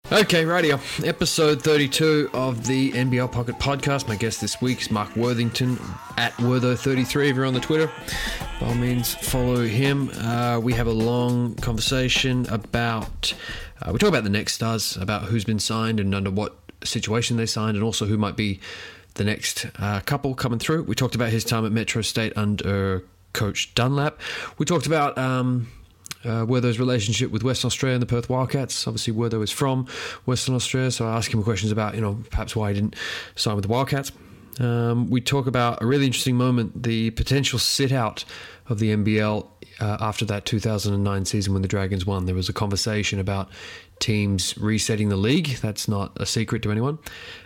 Okay, radio. Episode 32 of the NBL Pocket Podcast. My guest this week is Mark Worthington at Wortho33 if you're on the Twitter. By all means, follow him. We have a long conversation about... we talk about the next stars, about who's been signed and under what situation they signed, and also who might be the next couple coming through. We talked about his time at Metro State under Coach Dunlap. We talked about... Wortho's relationship with Western Australia and the Perth Wildcats. Obviously, Wortho is from Western Australia, so I asked him questions about, perhaps why he didn't sign with the Wildcats. We talk about a really interesting moment, the potential sit-out of the NBL after that 2009 season when the Dragons won. There was a conversation about teams resetting the league. That's not a secret to anyone.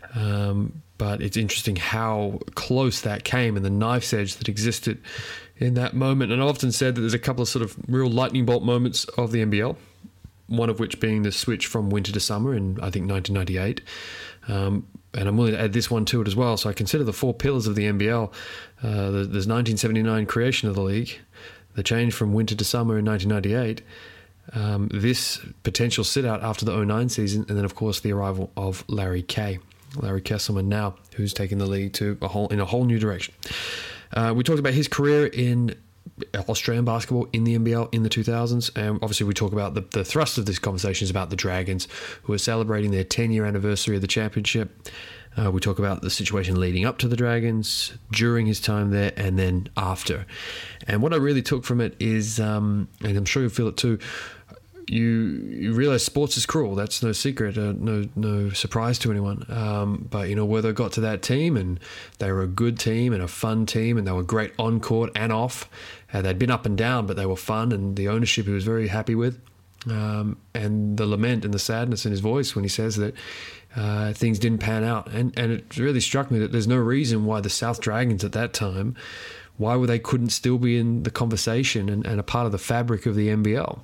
But it's interesting how close that came and the knife's edge that existed in that moment. And I've often said that there's a couple of sort of real lightning bolt moments of the NBL, one of which being the switch from winter to summer in, I think, 1998. And I'm willing to add this one to it as well. So I consider the four pillars of the NBL. There's 1979 creation of the league, the change from winter to summer in 1998, this potential sit-out after the 2009 season, and then, of course, the arrival of Larry Kesselman now, who's taking the league to in a whole new direction. We talked about his career in Australian basketball in the NBL in the 2000s, and obviously we talk about the thrust of this conversation is about the Dragons, who are celebrating their 10-year anniversary of the championship. We talk about the situation leading up to the Dragons, during his time there, and then after. And what I really took from it is, and I'm sure you'll feel it too, you realize sports is cruel. That's no secret, no surprise to anyone. But Wortho got to that team, and they were a good team and a fun team, and they were great on court and off. They'd been up and down, but they were fun, and the ownership he was very happy with. And the lament and the sadness in his voice when he says that things didn't pan out, and it really struck me that there's no reason why the South Dragons at that time, why they couldn't still be in the conversation and a part of the fabric of the NBL.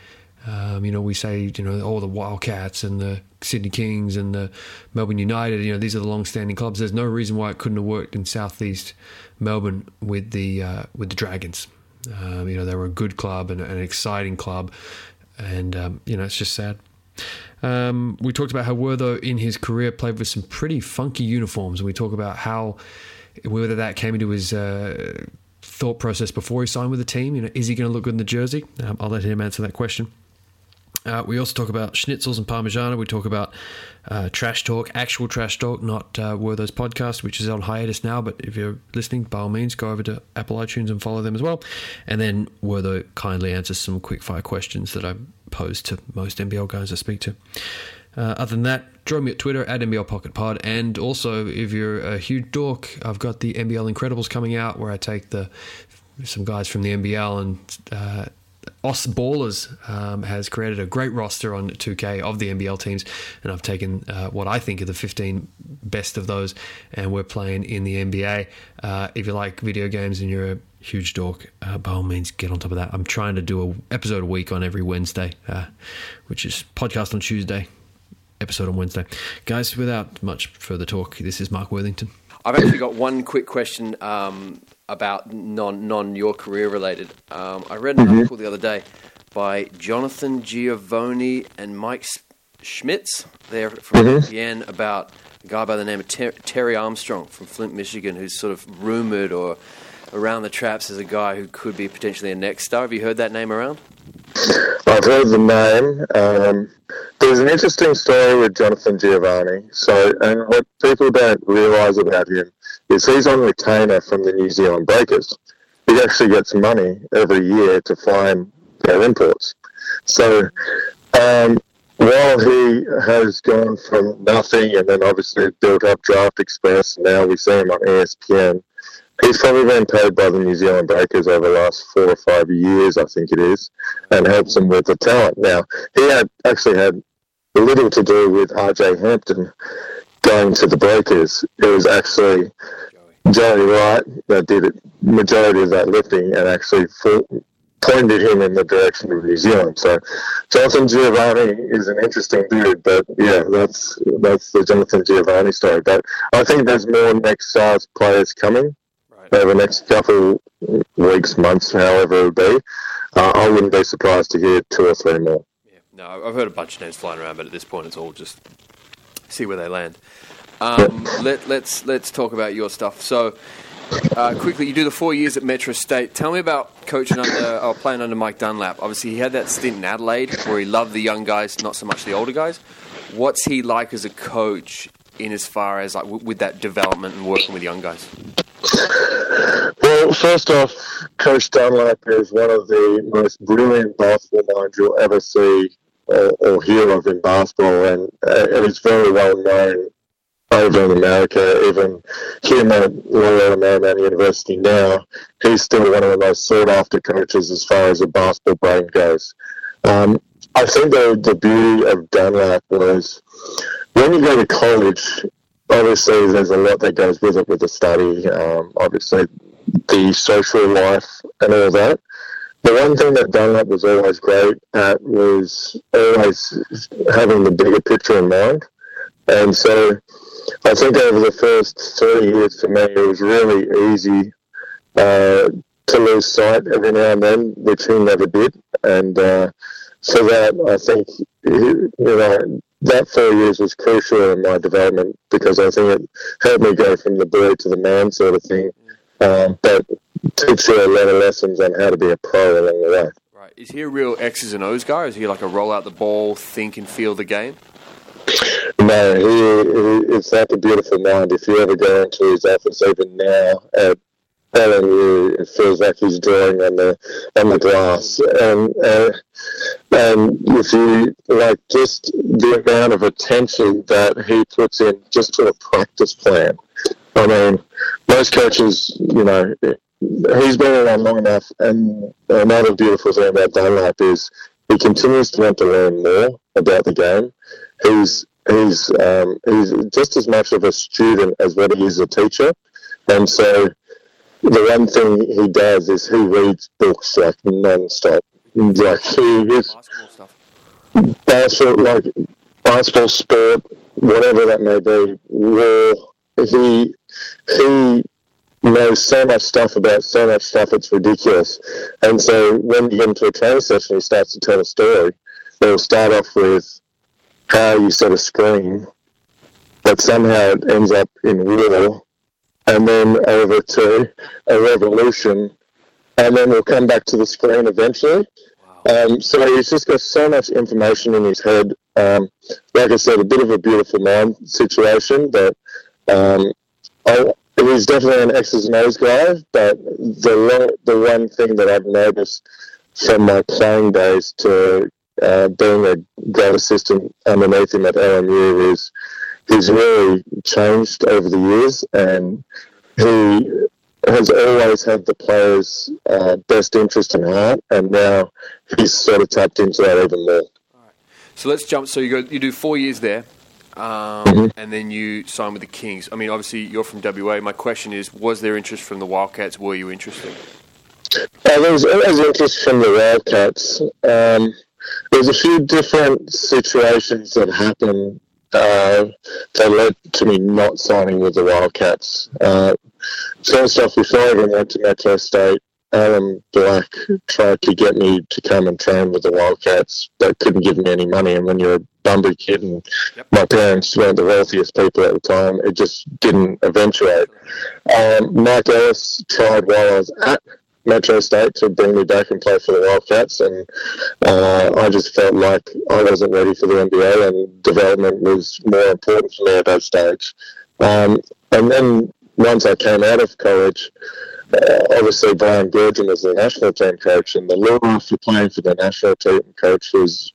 We say, all the Wildcats and the Sydney Kings and the Melbourne United, these are the long-standing clubs. There's no reason why it couldn't have worked in southeast Melbourne with the Dragons. They were a good club and an exciting club, and it's just sad. We talked about how Wortho in his career played with some pretty funky uniforms, and we talk about whether that came into his thought process before he signed with the team. Is he going to look good in the jersey? I'll let him answer that question. We also talk about schnitzels and Parmigiana. We talk about trash talk, actual trash talk, not Wortho's podcast, which is on hiatus now. But if you're listening, by all means, go over to Apple iTunes and follow them as well. And then Wortho kindly answers some quick-fire questions that I pose to most NBL guys I speak to. Other than that, join me at Twitter at NBL Pocket Pod. And also, if you're a huge dork, I've got the NBL Incredibles coming out, where I take some guys from the NBL, and Os Ballers has created a great roster on 2K of the NBL teams, and I've taken what I think are the 15 best of those, and we're playing in the NBA. If you like video games and you're a huge dork, by all means, get on top of that. I'm trying to do an episode a week on every Wednesday, which is podcast on Tuesday, episode on Wednesday. Guys, without much further talk, this is Mark Worthington. I've actually got one quick question about non your career related. I read an article the other day by Jonathan Giovanni and Mike Schmitz. They're from ESPN about a guy by the name of Terry Armstrong from Flint, Michigan, who's sort of rumored or around the traps as a guy who could be potentially a next star. Have you heard that name around? I've heard the name. There's an interesting story with Jonathan Giovanni. And what people don't realise about him is he's on retainer from the New Zealand Breakers. He actually gets money every year to fly their imports. So while he has gone from nothing and then obviously built up Draft Express, and now we see him on ESPN, he's probably been paid by the New Zealand Breakers over the last 4 or 5 years, I think it is, and helps them with the talent. Now, he actually had little to do with RJ Hampton going to the Breakers. It was actually Joey Wright that did it, majority of that lifting, and actually pointed him in the direction of New Zealand. So Jonathan Giovanni is an interesting dude, but yeah, that's the Jonathan Giovanni story. But I think there's more next stars players coming over the next couple weeks, months, however it will be. I wouldn't be surprised to hear 2 or 3 more. No, I've heard a bunch of names flying around, but at this point, it's all just see where they land. Let's talk about your stuff. So, quickly, you do the 4 years at Metro State. Tell me about playing under Mike Dunlap. Obviously, he had that stint in Adelaide where he loved the young guys, not so much the older guys. What's he like as a coach in as far as like with that development and working with young guys? Well, first off, Coach Dunlap is one of the most brilliant basketball minds you'll ever see or hear of in basketball, and it's very well known over in America. Even him at Loyola Marymount University now, he's still one of the most sought-after coaches as far as a basketball brain goes. I think the beauty of Dunlap was when you go to college, obviously there's a lot that goes with it, with the study, obviously the social life and all that. The one thing that Dunlap was always great at was always having the bigger picture in mind. And so I think over the first 30 years for me, it was really easy to lose sight every now and then, which he never did. And for that, I think, that 4 years was crucial in my development because I think it helped me go from the boy to the man sort of thing. But teach you a lot of lessons on how to be a pro along the way. Right. Is he a real X's and O's guy? Or is he like a roll out the ball, think and feel the game? No, it's like a beautiful mind. If you ever go into his office, even now at LNU, it feels like he's drawing on the glass. And if you like just the amount of attention that he puts in just to a practice plan. I mean, most coaches, he's been around long enough, and another beautiful thing about Dunlap is he continues to want to learn more about the game. He's just as much of a student as what he is a teacher, and so the one thing he does is he reads books like non-stop. Like basketball, sport, whatever that may be, war. He knows so much stuff about so much stuff, it's ridiculous. And so when you get into a training session, he starts to tell a story. He'll start off with how you set a screen, but somehow it ends up in war, and then over to a revolution, and then we'll come back to the screen eventually. Wow. So he's just got so much information in his head. Like I said, a bit of a beautiful mind situation, but he's definitely an X's and O's guy, but the one thing that I've noticed from my playing days to being a grad assistant underneath him at LMU is he's really changed over the years, and he has always had the players' best interest in heart, and now he's sort of tapped into that even more. All right. So let's jump. So you do 4 years there. And then you sign with the Kings. I mean, obviously, you're from WA. My question is, was there interest from the Wildcats? Were you interested? There was always interest from the Wildcats. There's a few different situations that happened that led to me not signing with the Wildcats. First off, before I even went to Metro State, Alan Black tried to get me to come and train with the Wildcats, but couldn't give me any money. And when you're a Bunbury kid, and my parents weren't the wealthiest people at the time, it just didn't eventuate. Mike Ellis tried while I was at Metro State to bring me back and play for the Wildcats, and I just felt like I wasn't ready for the NBA, and development was more important for me at that stage. And then once I came out of college, obviously Brian Gurgen was the national team coach, and the lure for playing for the national team coach was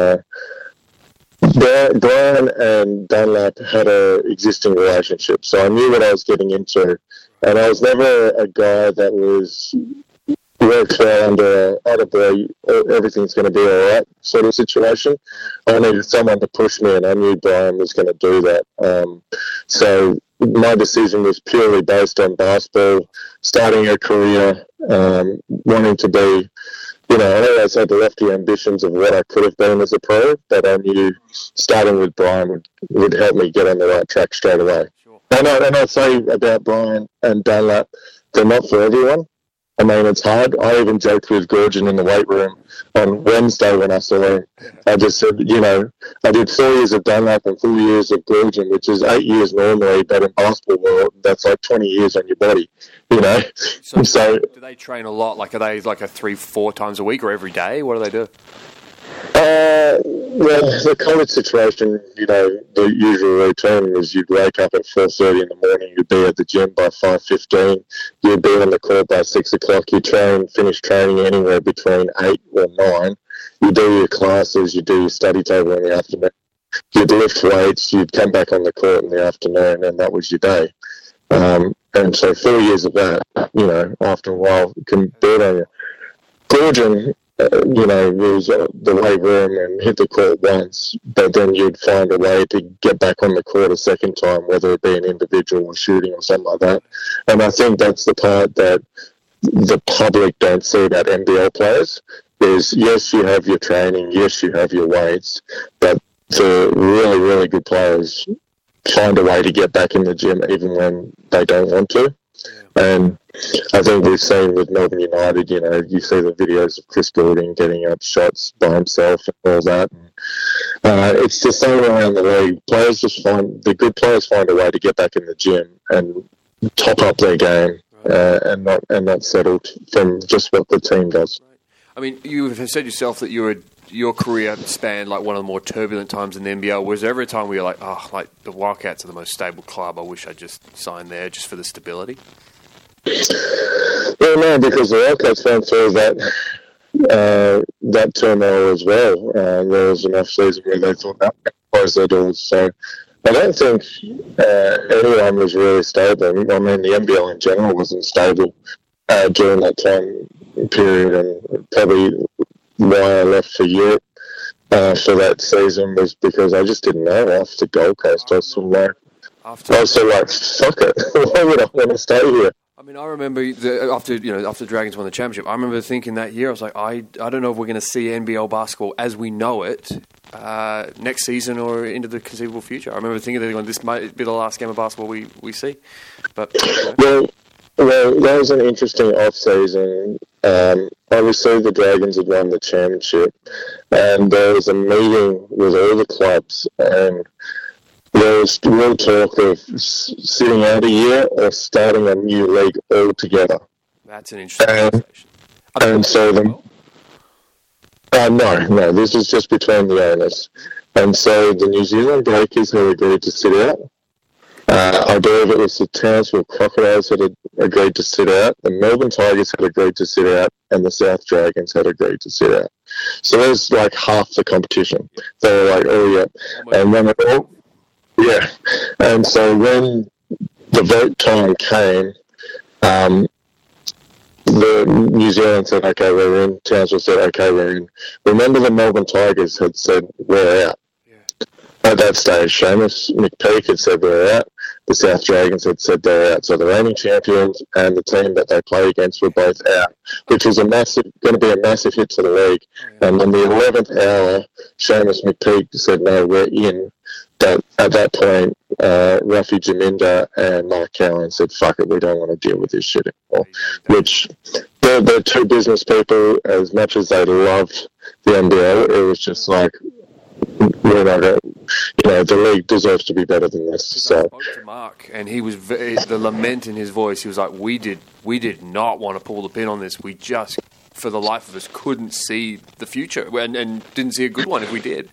Brian and Dunlap had an existing relationship, so I knew what I was getting into, and I was never a guy that was works well under a boy, everything's going to be all right sort of situation. I needed someone to push me, and I knew Brian was going to do that. So my decision was purely based on basketball, starting a career, wanting to be, I always had the lofty ambitions of what I could have been as a pro, but I knew starting with Brian would help me get on the right track straight away. Sure. And I'd say about Brian and Dunlap, they're not for everyone. I mean, it's hard. I even joked with Gorgon in the weight room on Wednesday when I saw him. I just said, I did 4 years of Dunlap and 4 years of Gorgon, which is 8 years normally, but in basketball world, that's like 20 years on your body, So do they train a lot? Like, are they like a 3-4 times a week or every day? What do they do? Well, the college situation, the usual routine was you'd wake up at 4:30 in the morning, you'd be at the gym by 5:15, you'd be on the court by 6 o'clock, you finish training anywhere between 8 or 9, you do your classes, you do your study table in the afternoon, you'd lift weights, you'd come back on the court in the afternoon, and that was your day. And so 4 years of that, after a while, can build on you. Gorgon, was the weight room and hit the court once, but then you'd find a way to get back on the court a second time, whether it be an individual or shooting or something like that. And I think that's the part that the public don't see about NBL players is, yes, you have your training, yes, you have your weights, but the really, really good players find a way to get back in the gym even when they don't want to. And I think we've seen with Melbourne United, you see the videos of Chris Goulding getting up shots by himself and all that. And, it's the same around the league. The good players find a way to get back in the gym and top up their game, and not settled from just what the team does. I mean, you have said yourself that your career spanned like one of the more turbulent times in the NBL. Was there ever a time where you're like, the Wildcats are the most stable club, I wish I just signed there just for the stability? Well, no, because the Wildcats went through that turmoil as well. There was an off-season where they thought that closed their doors. So I don't think anyone was really stable. I mean, the NBL in general wasn't stable during that time period, and probably why I left for Europe for that season was because I just didn't know after Gold Coast. I was so like, fuck it. Why would I want to stay here? I mean, I remember after Dragons won the championship, I remember thinking that year, I was like, I don't know if we're going to see NBL basketball as we know it next season or into the conceivable future. I remember thinking that this might be the last game of basketball we see. But well, that was an interesting off-season. Obviously, the Dragons had won the championship, and there was a meeting with all the clubs, and there was real talk of sitting out a year or starting a new league altogether. That's an interesting conversation. And so no, this is just between the owners. And so the New Zealand Breakers had agreed to sit out. I believe it was the Townsville Crocodiles that had agreed to sit out, the Melbourne Tigers had agreed to sit out, and the South Dragons had agreed to sit out. So there's like half the competition. They were like, oh yeah. And then and so when the vote time came, the New Zealand said, okay, we're in. Townsville said, okay, we're in. Remember the Melbourne Tigers had said, we're out. At that stage, Seamus McPeak had said they're out. The South Dragons had said they're out. So the reigning champions and the team that they played against were both out, which was going to be a massive hit to the league. And in the 11th hour, Seamus McPeak said, no, we're in. But at that point, Rafi Jaminda and Mark Cowan said, fuck it, we don't want to deal with this shit anymore. Which, they're two business people. As much as they loved the NBL, it was just like, we're not going to, the league deserves to be better than this. So I spoke to Mark, and he was the lament in his voice. He was like, we did not want to pull the pin on this. We just, for the life of us, couldn't see the future, and didn't see a good one if we did.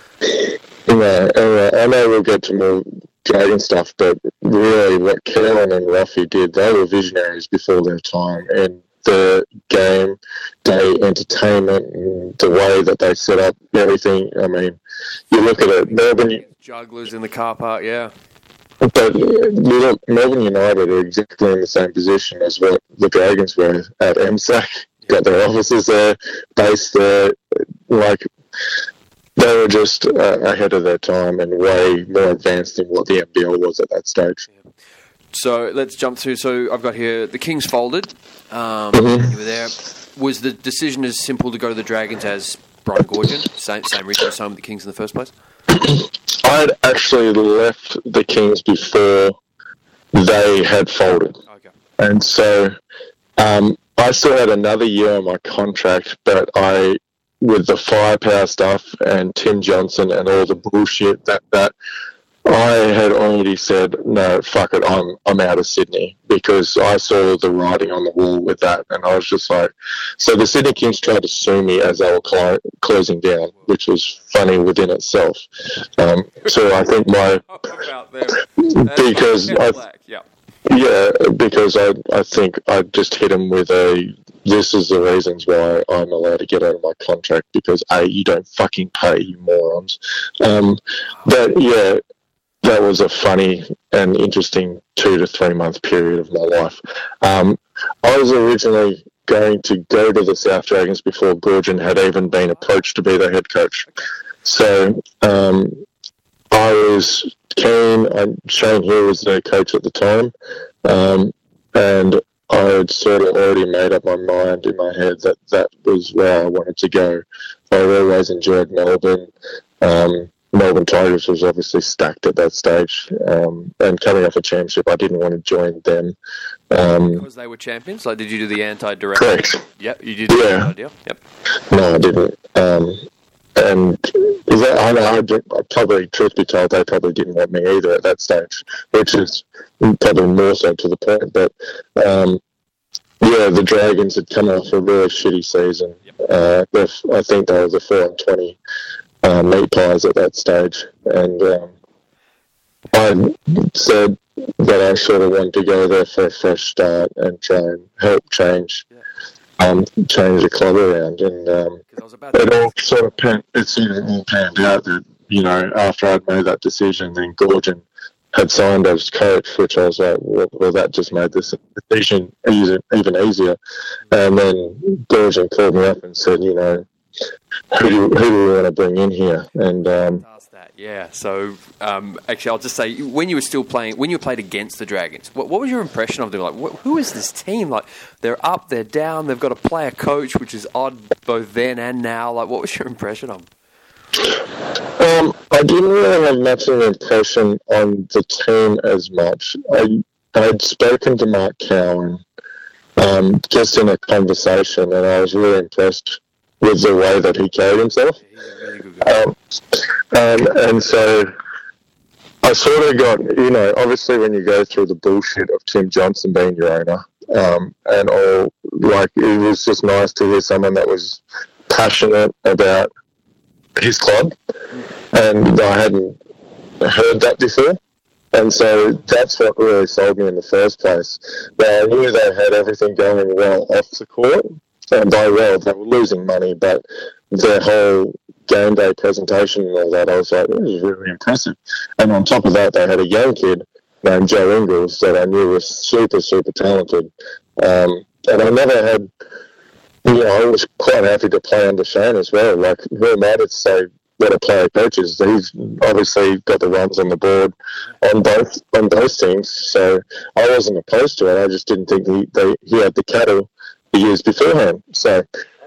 I know we'll get to more Dragon stuff, but really what Kellen and Ruffy did, they were visionaries before their time, and the game day entertainment and the way that they set up everything. I mean, you look at it, Melbourne jugglers in the car park, yeah. But you look, Melbourne United are exactly in the same position as what the Dragons were at MSAC. Got their offices there, based there, like. They were just ahead of their time and way more advanced than what the NBL was at that stage. So let's jump through. So I've got here, the Kings folded. You were there. Was the decision as simple to go to the Dragons as Brian Gorgon? Same reason you signed with the Kings in the first place? I'd actually left the Kings before they had folded. Okay. And so I still had another year on my contract, but with the firepower stuff and Tim Johnson and all the bullshit that I had already said, no, fuck it, I'm out of Sydney, because I saw the writing on the wall with that, and I was just like, so the Sydney Kings tried to sue me as they were closing down, which was funny within itself. So I think because I think I just hit him with this is the reasons why I'm allowed to get out of my contract, because you don't fucking pay, you morons. That was a funny and interesting 2 to 3 month period of my life. I was originally going to go to the South Dragons before Goorjian had even been approached to be the head coach. So I was keen. Shane Hill was the coach at the time, and I had sort of already made up my mind in my head that was where I wanted to go. I always enjoyed Melbourne. Melbourne Tigers was obviously stacked at that stage, and coming off a championship, I didn't want to join them. Because they were champions? Like, did you do the anti-direct? Correct. Yep, you did the anti-deal? Yep. No, I didn't. And I probably, truth be told, they probably didn't want me either at that stage, which is probably more so to the point. But, the Dragons had come off a really shitty season. Yep. I think they were the 4-20 meat pies at that stage, and I said that I sort of wanted to go there for a fresh start and try and help change the club around, and it all sort of panned out that, after I'd made that decision, then Goorjian had signed as coach, which I was like, well, that just made this decision even easier. And then Goorjian called me up and said, who do we want to bring in here? And yeah. So actually, I'll just say, when you played against the Dragons, what was your impression of them? Like, who is this team? Like, they're up, they're down, they've got a player coach, which is odd both then and now. Like, what was your impression of them? I didn't really have much of an impression on the team as much. I'd spoken to Mark Cowan just in a conversation, and I was really impressed with the way that he carried himself. And so I sort of got, obviously when you go through the bullshit of Tim Johnson being your owner, and all, like, it was just nice to hear someone that was passionate about his club, and I hadn't heard that before. And so that's what really sold me in the first place. Now, I knew they had everything going well off the court, and by well, they were losing money, but their whole game day presentation and all that, I was like, this is really impressive. And on top of that, they had a young kid named Joe Ingles that I knew was super, super talented. And I never had, I was quite happy to play under Shane as well. Like, who am I to say what a player coaches? He's obviously got the runs on the board on both teams, so I wasn't opposed to it. I just didn't think he had the cattle the years beforehand. So,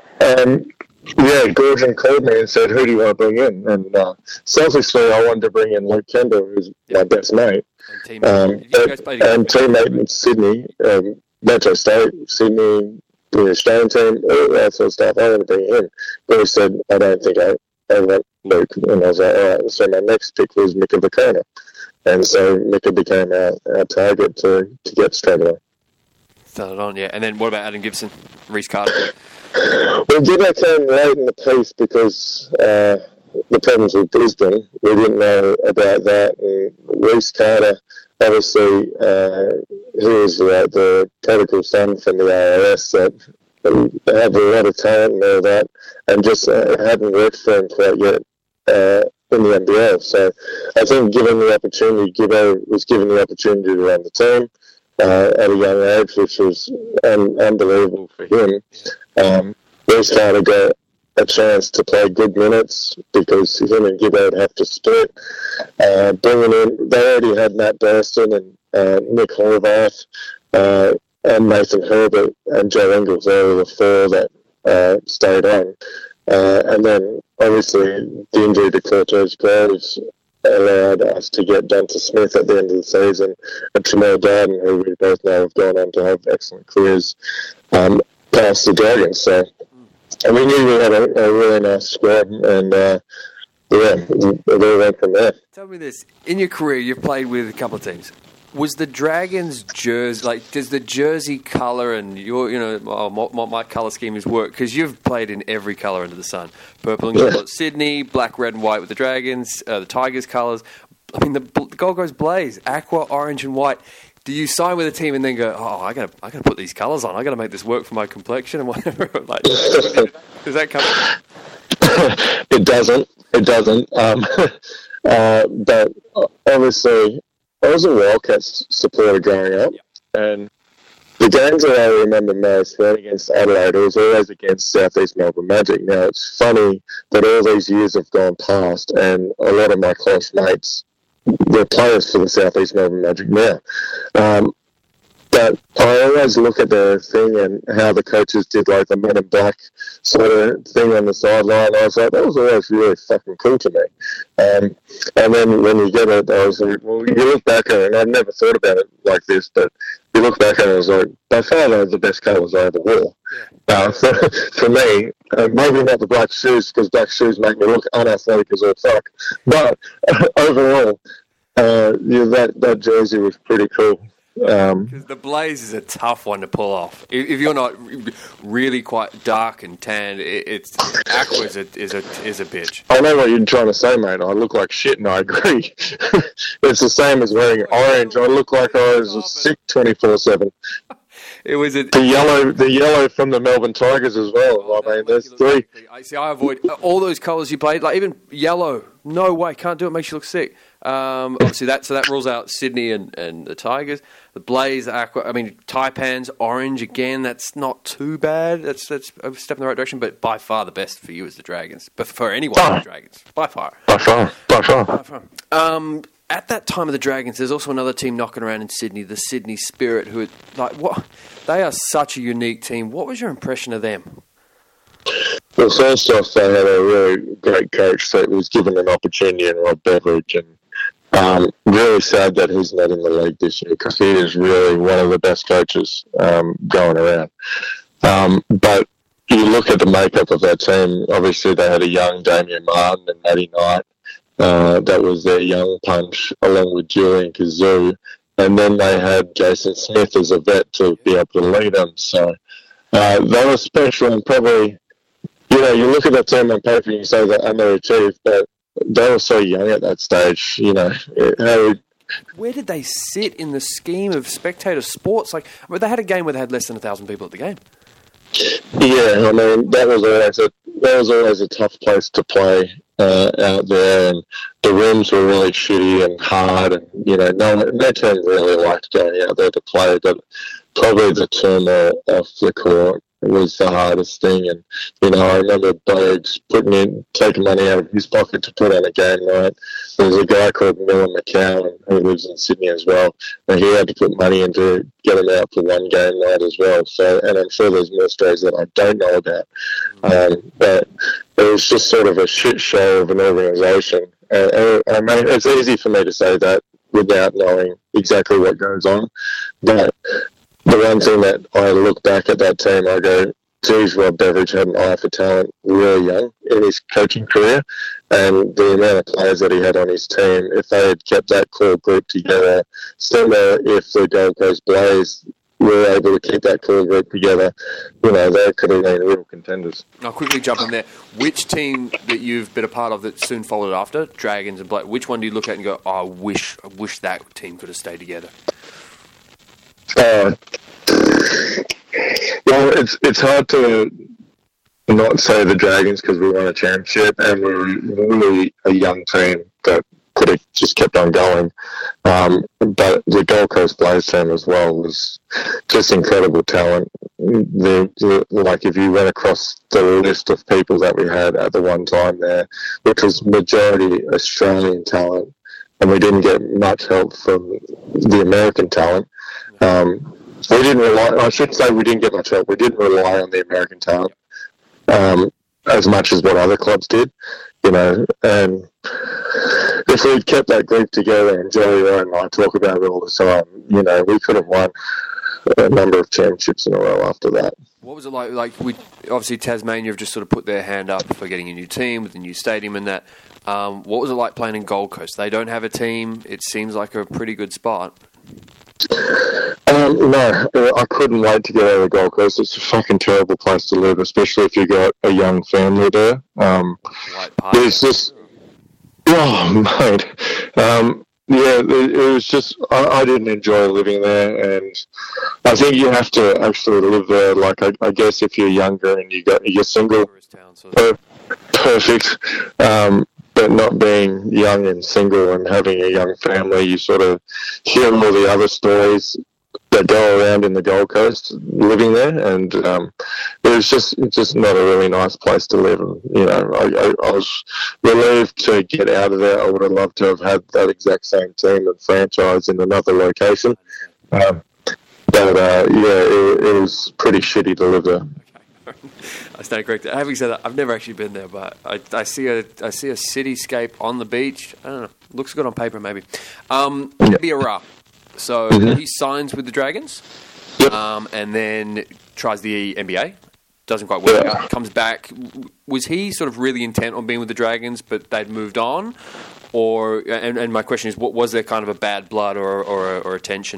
Goorjian called me and said, who do you want to bring in? And selfishly, I wanted to bring in Luke Kendall, who's my best mate. And teammate in Sydney, Metro State, Sydney, the Australian team, all that sort of stuff. I want to bring him. But he said, I don't think I want Luke. And I was like, all right. So my next pick was Mika Vukona. And so Mika became our target to get straight away. Started on, yeah. And then what about Adam Gibson, Reece Carter? Well, Gibbo came late in the piece because the problems with Brisbane, we didn't know about that. And Reece Carter, obviously, he was the prodigal son from the ARS that had a lot of talent and all that, and just hadn't worked for him quite yet in the NBL. So I think given the opportunity, Gibbo was given the opportunity to run the team at a young age, which was unbelievable for him. Reece Carter got a chance to play good minutes because him and Gibbo would have to split. Bringing in, they already had Matt Burston and Nick Horvath and Nathan Herbert and Joe Ingles. They were the four that stayed on. And then, obviously, the injury to Cortez Groves allowed us to get Donta Smith at the end of the season, and Tremel Darden, who we both know have gone on to have excellent careers. past the Dragons. So, and we knew we had a really nice squad, and it all went from there. Tell me this: in your career, you've played with a couple of teams. Was the Dragons jersey, like, does the jersey colour and my colour scheme is work? Because you've played in every colour under the sun. Purple and gold at Sydney, black, red and white with the Dragons, the Tigers colours. I mean, the Gold Coast Blaze, aqua, orange and white. Do you sign with a team and then go, I gotta put these colours on. I gotta make this work for my complexion and whatever. Like, does that come? It doesn't. But obviously, I was a Wildcats supporter growing up, and the games that I remember most weren't against Adelaide. It was always against South East Melbourne Magic. Now, it's funny that all these years have gone past, and a lot of my close mates were players for the South East Melbourne Magic now. But I always look at the thing and how the coaches did like the Men in Black sort of thing on the sideline. I was like, that was always really fucking cool to me. And then when you get it, I was like, well, you look back at it, and I've never thought about it like this, but you look back at it, I was like, by far those are the best colours I ever wore. For me, maybe not the black shoes, because black shoes make me look unathletic as all fuck. But overall, that jersey was pretty cool. Because the Blaze is a tough one to pull off. If you're not really quite dark and tanned, it's aqua is a bitch. I know what you're trying to say, mate. I look like shit, and I agree. It's the same as wearing orange. I look like I was sick 24/7. It was the yellow from the Melbourne Tigers as well. I mean, there's three. I avoid all those colours you played. Like even yellow, no way, can't do it. Makes you look sick. Obviously, that rules out Sydney and the Tigers. The Blaze, aqua. I mean, Taipans, orange again. That's not too bad. That's a step in the right direction. But by far the best for you is the Dragons. But for anyone, the Dragons by far. At that time of the Dragons, there's also another team knocking around in Sydney, the Sydney Spirit, who they are such a unique team. What was your impression of them? Well, first off, they had a really great coach that was given an opportunity in Rob Beveridge, and really sad that he's not in the league this year, because he is really one of the best coaches going around. But you look at the makeup of that team, obviously they had a young Damien Martin and Matty Knight. That was their young punch, along with Julian Kazoo. And then they had Jason Smith as a vet to be able to lead them. So they were special, and probably, you look at that team on paper and you say that underachieved, but they were so young at that stage, Where did they sit in the scheme of spectator sports? Like, they had a game where they had less than 1,000 people at the game. Yeah, I mean, that was always a tough place to play out there, and the rooms were really shitty and hard, and no team really liked going out there to play, but probably the turmoil off the court was the hardest thing. And I remember Bogues taking money out of his pocket to put on a game night. There was a guy called Miller McCowan who lives in Sydney as well, and he had to put money in to get him out for one game night as well. So, and I'm sure there's more stories that I don't know about, but it was just sort of a shit show of an organisation. I mean, it's easy for me to say that without knowing exactly what goes on, but the one thing that I look back at that team, I go, geez, Rob Beveridge had an eye for talent really young in his coaching career, and the amount of players that he had on his team, if they had kept that core group together, similar if the Gold Coast Blaze were able to keep that core group together, they could have been real contenders. I'll quickly jump in there. Which team that you've been a part of that soon followed after, Dragons and Black, which one do you look at and go, I wish that team could have stayed together? Well, it's hard to not say the Dragons because we won a championship and we were really a young team that could have just kept on going. But the Gold Coast Blaze team as well was just incredible talent. Like if you went across the list of people that we had at the one time there, which was majority Australian talent, and we didn't get much help from the American talent. We didn't rely. I shouldn't say we didn't get much help. We didn't rely on the American talent as much as what other clubs did, And if we'd kept that group together, and Joey and I talk about it all the time, we could have won a number of championships in a row after that. What was it like? Like, obviously Tasmania have just sort of put their hand up for getting a new team with a new stadium and that. What was it like playing in Gold Coast? They don't have a team. It seems like a pretty good spot. No, I couldn't wait to get out of the Gold Coast. It's a fucking terrible place to live, especially if you've got a young family there. It's just, oh, mate. Yeah, it was just, I didn't enjoy living there, and I think you have to actually live there. Like, I guess if you're younger and you're single, perfect. But not being young and single and having a young family, you sort of hear all the other stories that go around in the Gold Coast living there, and it was just not a really nice place to live. And, you know, I was relieved to get out of there. I would have loved to have had that exact same team and franchise in another location. But it was pretty shitty to live there. I stand corrected. Having said that, I've never actually been there, but I see a cityscape on the beach. I don't know. Looks good on paper, maybe. Biara. So he signs with the Dragons, and then tries the NBA. Doesn't quite work out. Comes back. Was he sort of really intent on being with the Dragons, but they'd moved on? Or and my question is, what was there kind of a bad blood or a tension?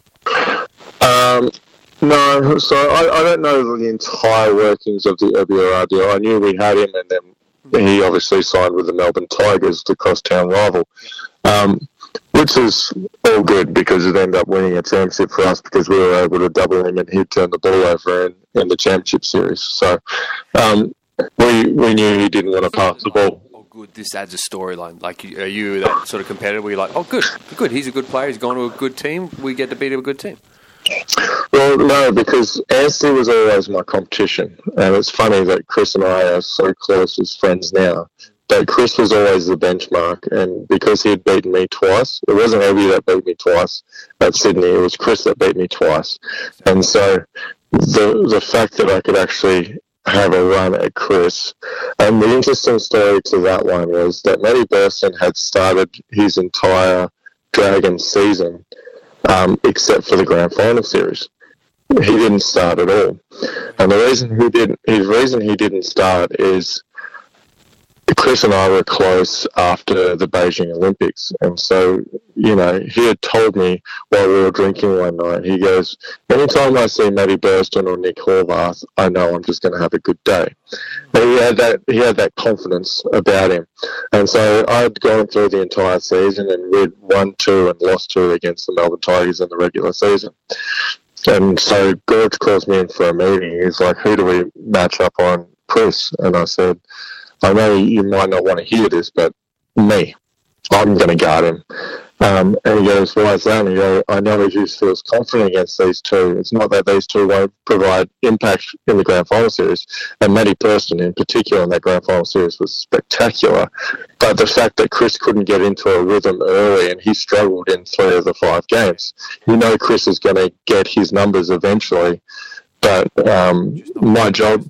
No, so I don't know the entire workings of the Biara deal. I knew we had him, and then he obviously signed with the Melbourne Tigers, the crosstown rival, which is all good because it ended up winning a championship for us because we were able to double him and he'd turn the ball over in the championship series. So we knew he didn't want to pass the ball. Oh, good. This adds a storyline. Like, are you that sort of competitor where you're like, oh, good. He's a good player. He's gone to a good team. We get to beat a good team. Well, no, because Anstey was always my competition. And it's funny that Chris and I are so close as friends now. But Chris was always the benchmark. And because he had beaten me twice, it wasn't Abby that beat me twice at Sydney. It was Chris that beat me twice. And so the fact that I could actually have a run at Chris. And the interesting story to that one was that Matty Burston had started his entire Dragon season except for the grand final series. He didn't start at all. And the reason he didn't start is Chris and I were close after the Beijing Olympics. And so, you know, he had told me while we were drinking one night, he goes, anytime I see Matty Burston or Nick Horvath, I know I'm just going to have a good day. And he had that confidence about him. And so I'd gone through the entire season and we'd won 2 and lost 2 against the Melbourne Tigers in the regular season. And so Gorge calls me in for a meeting. He's like, who do we match up on? Chris. And I said, I know you might not want to hear this, but me, I'm going to guard him. And he goes, why is that? And he goes, I know he just feels confident against these two. It's not that these two won't provide impact in the grand final series. And Matty Burston in particular in that grand final series was spectacular. But the fact that Chris couldn't get into a rhythm early and he struggled in 3 of the 5 games, you know Chris is going to get his numbers eventually. But my job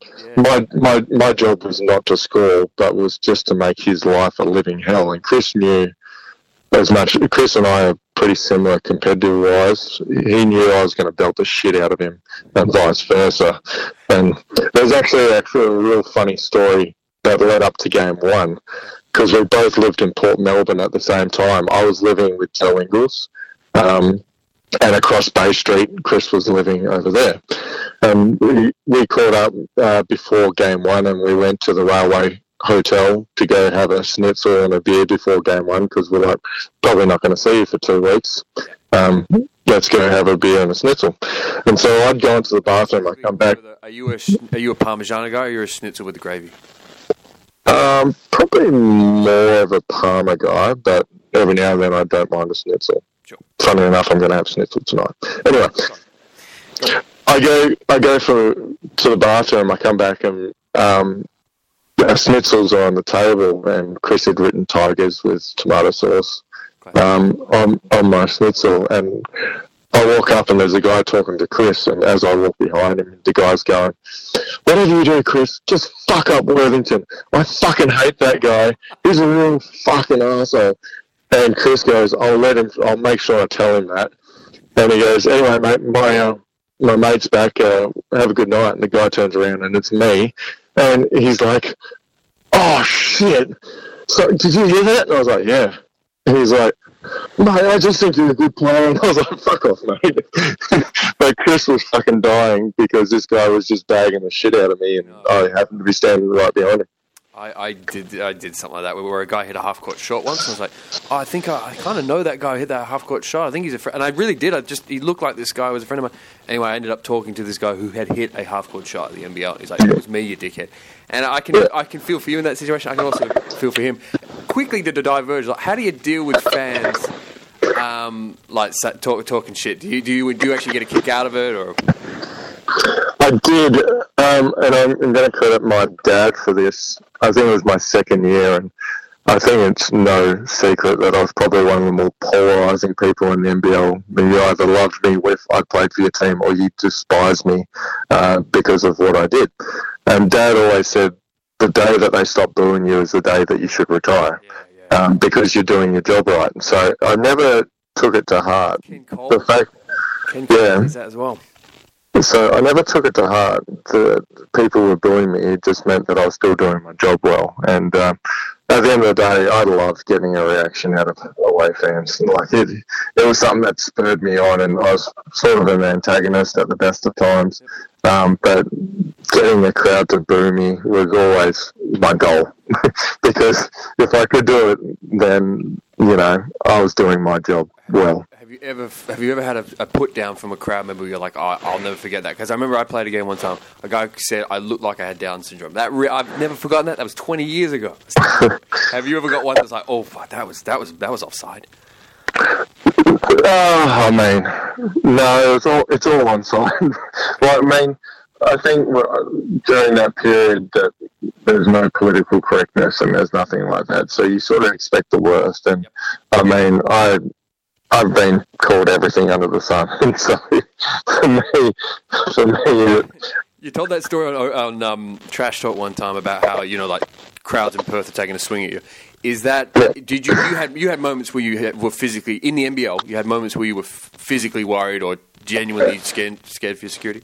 was not to score, but was just to make his life a living hell. And Chris knew as much. Chris and I are pretty similar competitive-wise. He knew I was going to belt the shit out of him, and vice versa. And there's actually a real funny story that led up to game 1, because we both lived in Port Melbourne at the same time. I was living with Joe Ingles. And across Bay Street, Chris was living over there. And we caught up before game 1 and we went to the Railway Hotel to go have a schnitzel and a beer before game 1 because we're like, probably not going to see you for 2 weeks. Let's go have a beer and a schnitzel. And so I'd go into the bathroom, I come back. Are you a Parmigiana guy or you're a schnitzel with the gravy? Probably more of a Parma guy, but every now and then I don't mind a schnitzel. Sure. Funny enough, I'm going to have schnitzel tonight. Anyway, I go to the bathroom. I come back and schnitzels are on the table, and Chris had written Tigers with tomato sauce on my schnitzel. And I walk up and there's a guy talking to Chris, and as I walk behind him, the guy's going, "Whatever you do, Chris, just fuck up Worthington. I fucking hate that guy. He's a real fucking arsehole." And Chris goes, I'll make sure I tell him that. And he goes, anyway, mate, my mate's back, have a good night. And the guy turns around and it's me. And he's like, oh, shit. So, did you hear that? And I was like, yeah. And he's like, mate, I just think you're a good player. And I was like, fuck off, mate. But Chris was fucking dying because this guy was just bagging the shit out of me, and I happened to be standing right behind him. I did something like that where a guy hit a half-court shot once, and I was like, I think I kind of know that guy who hit that half-court shot. I think he's a friend. And I really did. He looked like this guy was a friend of mine. Anyway, I ended up talking to this guy who had hit a half-court shot at the NBL. He's like, it was me, you dickhead. And I can feel for you in that situation. I can also feel for him. Quickly to diverge, like, how do you deal with fans talking shit? Do you actually get a kick out of it, or? I did, and I'm going to credit my dad for this. I think it was my second year, and I think it's no secret that I was probably one of the more polarising people in the NBL. You either loved me if I played for your team, or you despised me because of what I did. And Dad always said, the day that they stop booing you is the day that you should retire, because you're doing your job right. And so I never took it to heart. Ken Cole is that as well. So I never took it to heart that people were bullying me. It just meant that I was still doing my job well. And at the end of the day, I loved getting a reaction out of away fans. Like it was something that spurred me on, and I was sort of an antagonist at the best of times. But getting the crowd to boo me was always my goal, because if I could do it, then I was doing my job well. Have you ever had a put down from a crowd member where you're like, oh, I'll never forget that? Because I remember I played a game one time. A guy said I looked like I had Down syndrome. I've never forgotten that. That was 20 years ago. Have you ever got one that's like, oh, fuck, that was offside? I mean, no, it's all on side. Well, I mean, I think during that period that there's no political correctness and there's nothing like that, so you sort of expect the worst. And I mean, I've been called everything under the sun, and so for me, you told that story on Trash Talk one time about how crowds in Perth are taking a swing at you. Is that did you had moments where you were physically in the NBL? You had moments where you were physically worried or genuinely scared for your security?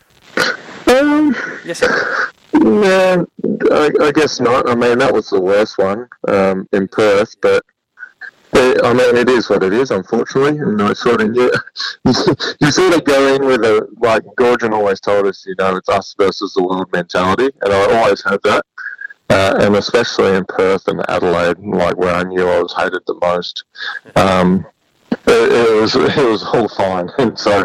Yes. No, I guess not. I mean, that was the worst one in Perth, but. I mean, it is what it is, unfortunately. And I sort of, you sort of go in with like Gordon always told us, it's us versus the world mentality, and I always had that. And especially in Perth and Adelaide, like where I knew I was hated the most, it was all fine. And so,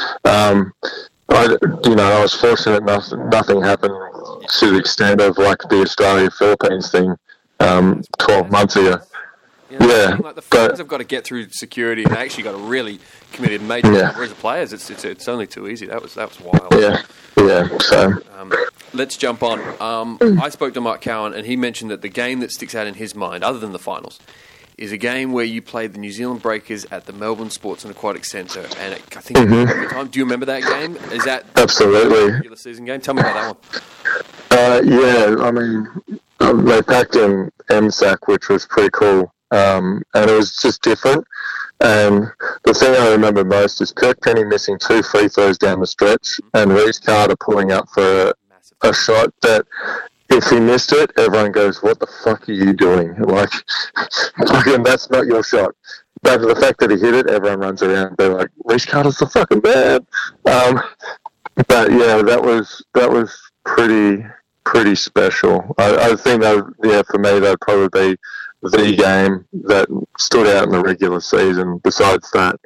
I was fortunate enough that nothing happened to the extent of like the Australia-Philippines thing 12 months ago. The fans have got to get through security, and they actually got a really committed major number as players. It's only too easy. That was wild. Yeah. So let's jump on. I spoke to Mark Cowan, and he mentioned that the game that sticks out in his mind, other than the finals, is a game where you played the New Zealand Breakers at the Melbourne Sports and Aquatic Centre, and I think at the time. Do you remember that game? Is that absolutely a regular season game? Tell me about that one. I mean, they packed in MSAC, which was pretty cool. And it was just different. And the thing I remember most is Kirk Penny missing 2 free throws down the stretch, and Reece Carter pulling up for a shot that if he missed it, everyone goes, "What the fuck are you doing?" Like, fucking, that's not your shot. But the fact that he hit it, everyone runs around. They're like, "Reece Carter's the fucking man." But yeah, that was pretty special. I think that for me, that'd probably be the game that stood out in the regular season. Besides that,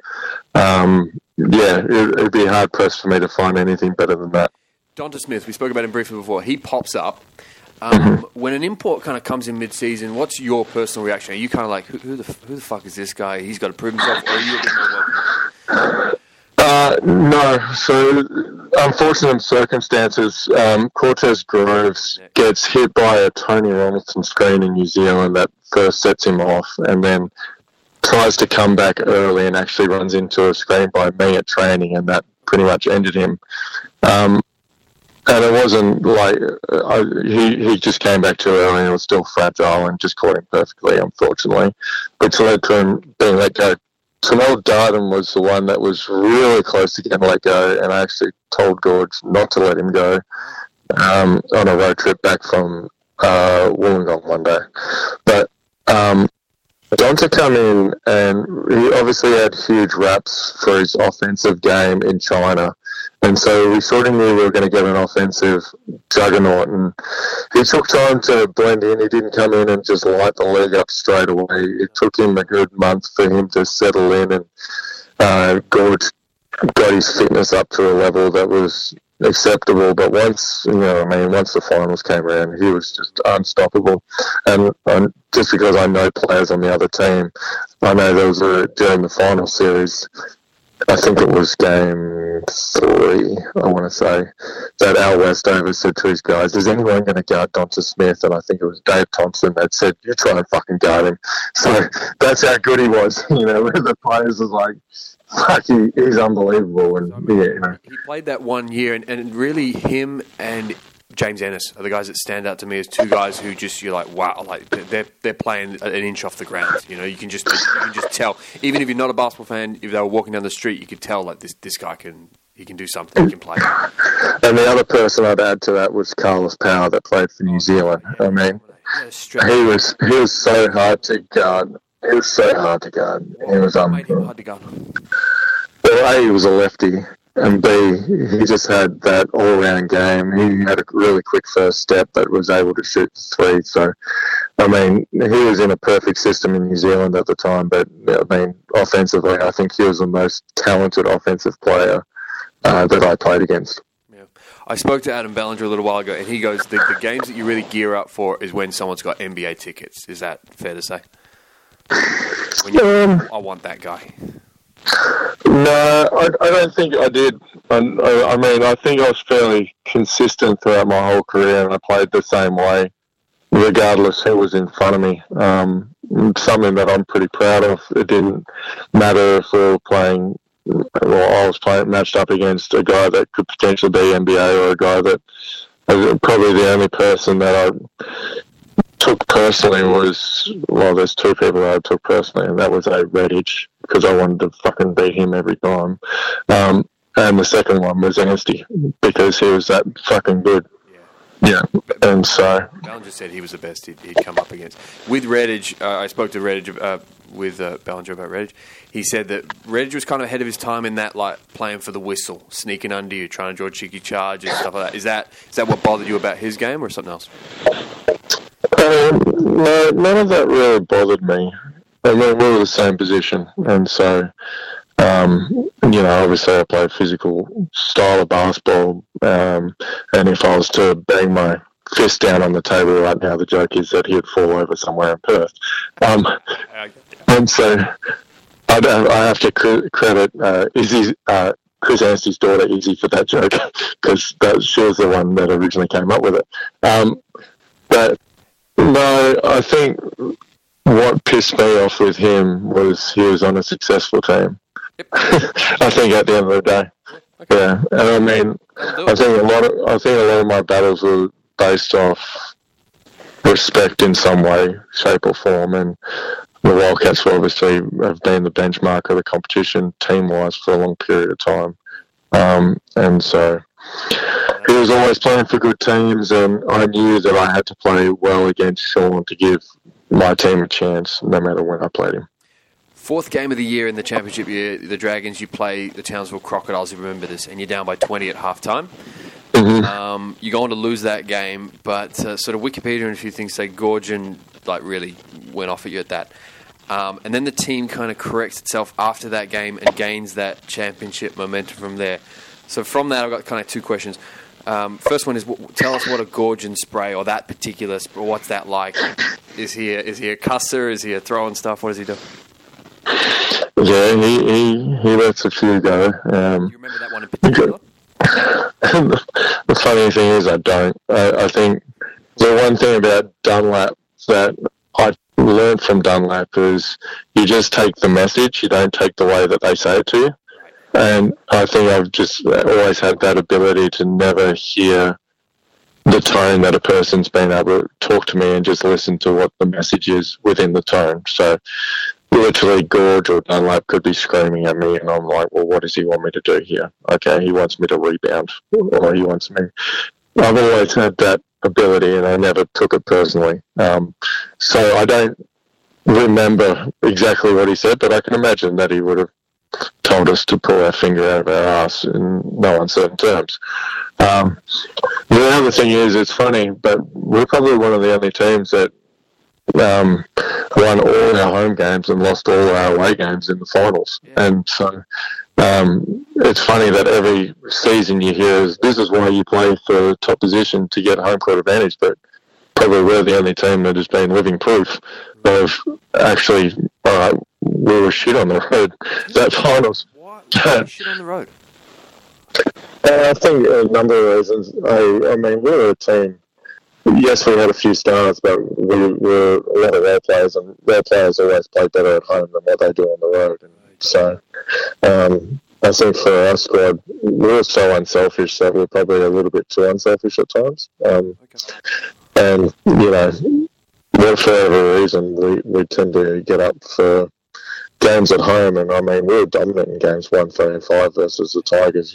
it'd be hard pressed for me to find anything better than that. Donta Smith, we spoke about him briefly before. He pops up. When an import kind of comes in mid-season, what's your personal reaction? Are you kind of like, who the fuck is this guy? He's got to prove himself, or are you a bit more welcome? No. So, unfortunate circumstances, Cortez Groves gets hit by a Tony Ronaldson screen in New Zealand that first sets him off, and then tries to come back early and actually runs into a screen by me at training, and that pretty much ended him. And it wasn't like he just came back too early and it was still fragile and just caught him perfectly, unfortunately, which led to him being let go Terrell Darden was the one that was really close to getting let go, and I actually told Gorge not to let him go on a road trip back from Wollongong one day. But Donta come in, and he obviously had huge raps for his offensive game in China. And so we sort of knew we were going to get an offensive juggernaut. And he took time to blend in. He didn't come in and just light the league up straight away. It took him a good month for him to settle in. And Gorge got his fitness up to a level that was acceptable. But once the finals came around, he was just unstoppable. And just because I know players on the other team, I know there was during the final series, I think it was game 3, I want to say, that Al Westover said to his guys, is anyone going to guard Donta Smith? And I think it was Dave Thompson that said, you try and fucking guard him. So that's how good he was. The players was like, fuck, he's unbelievable. And he played that 1 year, and really him and James Ennis are the guys that stand out to me as two guys who just, you're like, wow, like they're playing an inch off the ground. You can just tell, even if you're not a basketball fan, if they were walking down the street, you could tell like this guy can do something, he can play. And the other person I'd add to that was Carlos Power that played for New Zealand. I mean, he was so hard to guard. He was so hard to guard. He was made him hard to guard. Well, A, he was a lefty. And B, he just had that all-round game. He had a really quick first step, but was able to shoot the three. So, I mean, he was in a perfect system in New Zealand at the time. But, I mean, offensively, I think he was the most talented offensive player that I played against. Yeah. I spoke to Adam Bellinger a little while ago, and he goes, the games that you really gear up for is when someone's got NBA tickets. Is that fair to say? I want that guy. No, I don't think I did. I mean, I think I was fairly consistent throughout my whole career, and I played the same way, regardless who was in front of me. Something that I'm pretty proud of. It didn't matter if we were playing, I was matched up against a guy that could potentially be NBA or a guy that probably the only person that I took personally was, there's two people that I took personally, and that was Redditch, because I wanted to fucking beat him every time. And the second one was Anstey, because he was that fucking good. Yeah. And so Bellinger said he was the best he'd come up against. With Redditch, I spoke to Redditch, with Bellinger about Redditch. He said that Redditch was kind of ahead of his time in that, like, playing for the whistle, sneaking under you, trying to draw cheeky charges, stuff like that. Is that what bothered you about his game, or something else? No, none of that really bothered me. I mean, we were the same position, and so, obviously I play a physical style of basketball, and if I was to bang my fist down on the table right now, the joke is that he'd fall over somewhere in Perth. And so I have to credit Izzy, Chris Anstey's daughter, Izzy, for that joke, because she was the one that originally came up with it. But no, I think what pissed me off with him was he was on a successful team. Yep. I think at the end of the day, okay. Yeah. And I mean, I think a lot of my battles were based off respect in some way, shape, or form, and the Wildcats obviously have been the benchmark of the competition team-wise for a long period of time, and so he was always playing for good teams, and I knew that I had to play well against Sean to give my team a chance, no matter when I played him. Fourth game of the year in the championship year, the Dragons, you play the Townsville Crocodiles, if you remember this, and you're down by 20 at halftime. Mm-hmm. You go on to lose that game, but sort of Wikipedia and a few things say Gorgon really went off at you at that. And then the team kind of corrects itself after that game and gains that championship momentum from there. So from that, I've got kind of two questions. First one is, tell us what a Gorgon spray, or that particular spray, what's that like? Is he a cusser? Is he a throwing stuff? What does he do? Yeah, he lets a few go. Do you remember that one in particular? The funny thing is I don't. I think the one thing about Dunlap that I learned from Dunlap is you just take the message, you don't take the way that they say it to you. And I think I've just always had that ability to never hear the tone that a person's been able to talk to me and just listen to what the message is within the tone. So literally Gorge or Dunlap could be screaming at me, and I'm like, well, what does he want me to do here? Okay, he wants me to rebound, or he wants me. I've always had that ability, and I never took it personally. So I don't remember exactly what he said, but I can imagine that he would have told us to pull our finger out of our ass in no uncertain terms. The other thing is, it's funny, but we're probably one of the only teams that won all our home games and lost all our away games in the finals. Yeah. And so it's funny that every season you hear this is why you play for top position to get home court advantage, but probably we're the only team that has been living proof of actually, we were shit on the road that finals. Why were shit on the road? I think a number of reasons. I mean, we were a team. Yes, we had a few stars, but we were a lot of their players, and their players always play better at home than what they do on the road. And so I think for our squad, we were so unselfish that we're probably a little bit too unselfish at times. And, for whatever reason, we tend to get up for games at home, and I mean, we were dominant in games 1, 3, and 5 versus the Tigers.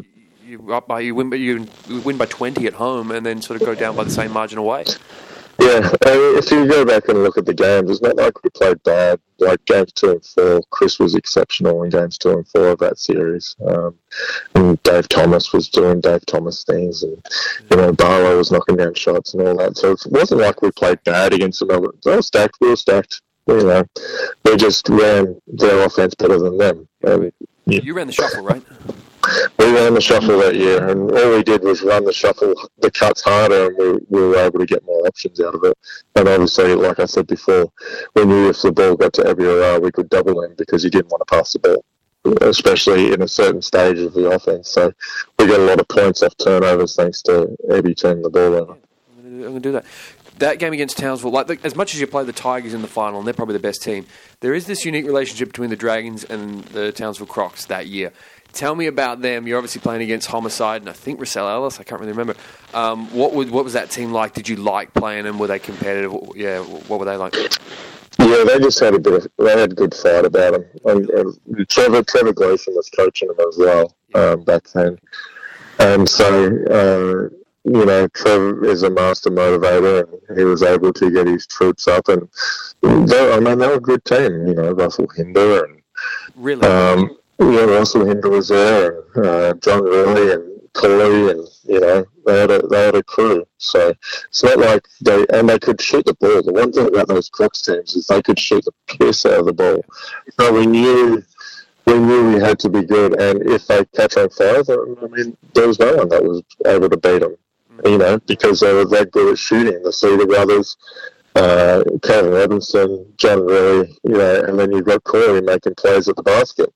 You win by 20 at home, and then sort of go down by the same margin away. Yeah, if you go back and look at the games, it's not like we played bad. Like games 2 and 4, Chris was exceptional in games 2 and 4 of that series. And Dave Thomas was doing Dave Thomas things, and Barlow was knocking down shots and all that. So it wasn't like we played bad against them. They were stacked. We were stacked. We just ran their offense better than them. You ran the shuffle, right? We ran the shuffle that year, and all we did was run the shuffle, the cuts harder, and we were able to get more options out of it. And obviously, like I said before, we knew if the ball got to Ebiora, we could double him because he didn't want to pass the ball, especially in a certain stage of the offense. So we got a lot of points off turnovers thanks to Ebby turning the ball over. I'm going to do that. That game against Townsville, as much as you play the Tigers in the final, and they're probably the best team, there is this unique relationship between the Dragons and the Townsville Crocs that year. Tell me about them. You're obviously playing against Homicide and I think Russell Ellis. I can't really remember. What was that team like? Did you like playing them? Were they competitive? Yeah, what were they like? Yeah, they just had they had a good fight about them. And Trevor Gleason was coaching them as well back then. And so, Trevor is a master motivator, and he was able to get his troops up. And they were a good team. Russell Hinder and really. Russell Hinder was there, and John Riley and Corey, and they had a crew. So it's not like they could shoot the ball. The one thing about those Crocs teams is they could shoot the piss out of the ball. So we knew we had to be good, and if they catch on fire, there was no one that was able to beat them. Because they were that good at shooting. The Cedar brothers. Kevin Robinson, John Riley, and then you've got Corey making plays at the basket.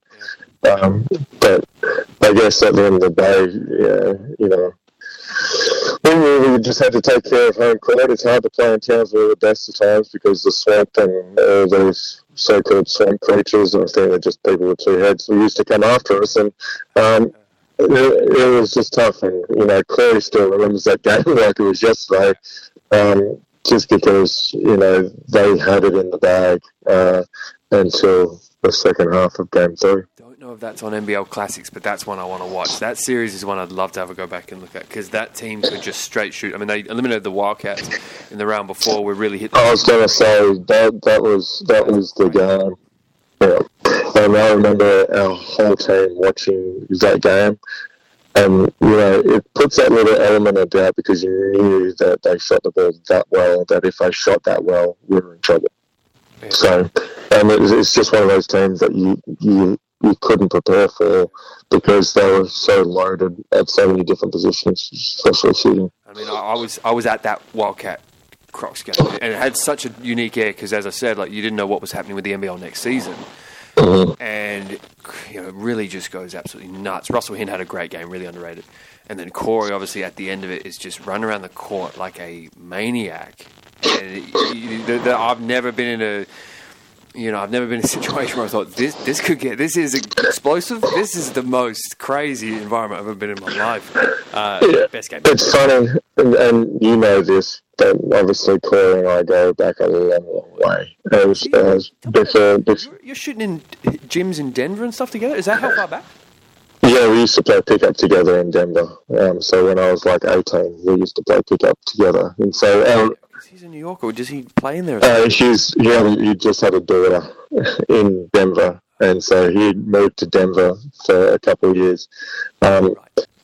But I guess at the end of the day, we just had to take care of home court. It's hard to play in Townsville at the best of times because the swamp and all those so-called swamp creatures, I think they're just people with two heads who used to come after us, and it was just tough. And Corey still remembers that game like it was yesterday. Just because, they had it in the bag until the second half of Game 3. Don't know if that's on NBL Classics, but that's one I want to watch. That series is one I'd love to have a go back and look at because that team could just straight shoot. I mean, they eliminated the Wildcats in the round before. We really hit. I was going to say that was the game. Yeah. And I remember our whole team watching that game. And, it puts that little element of doubt because you knew that they shot the ball that well, that if they shot that well, we were in trouble. Yeah. So, and it's just one of those teams that you couldn't prepare for because they were so loaded at so many different positions, especially shooting. I mean, I was at that Wildcat Crocs game, and it had such a unique air because, as I said, you didn't know what was happening with the NBL next season. Mm-hmm. And it really just goes absolutely nuts. Russell Hind had a great game, really underrated. And then Corey, obviously, at the end of it, is just running around the court like a maniac. And I've never been in a situation where I thought this is explosive. This is the most crazy environment I've ever been in my life. Best game. It's funny. and you know this, but obviously Corey and I go back a long, long way. You're shooting in gyms in Denver and stuff together? Is that how far back? Yeah, we used to play pickup together in Denver. So when I was like 18, we used to play pickup together. And so he's in New York, or does he play in there? He just had a daughter in Denver, and so he moved to Denver for a couple of years. But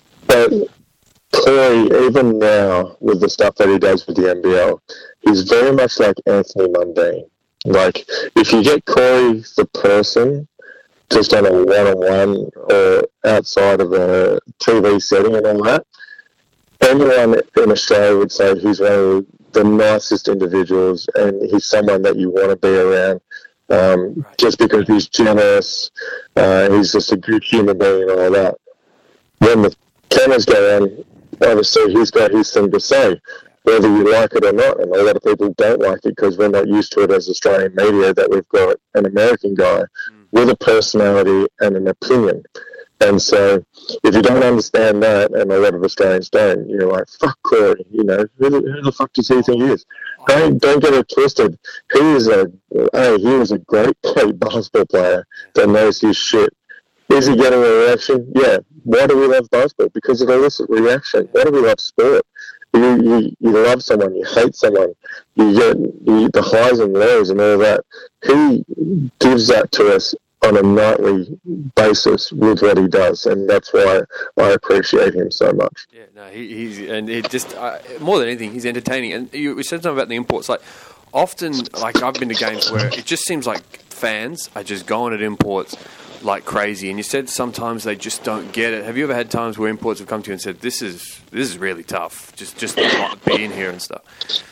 Corey, even now, with the stuff that he does with the NBL, he's very much like Anthony Mundine. Like, if you get Corey the person, just on a one-on-one or outside of a TV setting and all that, anyone in Australia would say he's one of the nicest individuals, and he's someone that you want to be around, just because he's generous, he's just a good human being and all that. When the cameras go on, obviously he's got his thing to say, whether you like it or not, and a lot of people don't like it because we're not used to it as Australian media, that we've got an American guy with a personality and an opinion. And so if you don't understand that, and a lot of Australians don't, you're like, fuck Corey, who the fuck does he think he is? Don't get it twisted. He was a great basketball player that knows his shit. Is he getting a reaction? Yeah. Why do we love basketball? Because of the illicit reaction. Why do we love sport? You love someone, you hate someone, you get the highs and lows and all that. He gives that to us on a nightly basis with what he does, and that's why I appreciate him so much. Yeah, no, he's just more than anything, he's entertaining. And you said something about the imports. Like, often, like, I've been to games where it just seems like fans are just going at imports like crazy, and you said sometimes they just don't get it. Have you ever had times where imports have come to you and said, "This is really tough, just not be in here and stuff"?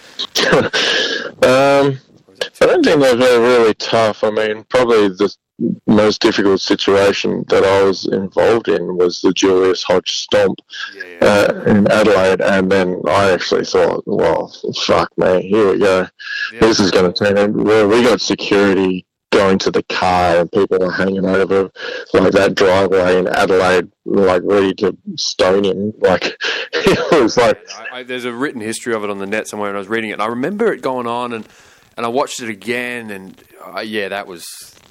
I don't think they're really tough. I mean, probably the most difficult situation that I was involved in was the Julius Hodge stomp in Adelaide, and then I actually thought, well, fuck me, here we go. Yeah. This is going to turn in. We got security going to the car, and people were hanging over like that driveway in Adelaide, like ready to stone him. Like, it was like there's a written history of it on the net somewhere, and I was reading it, and I remember it going on, and I watched it again, and that was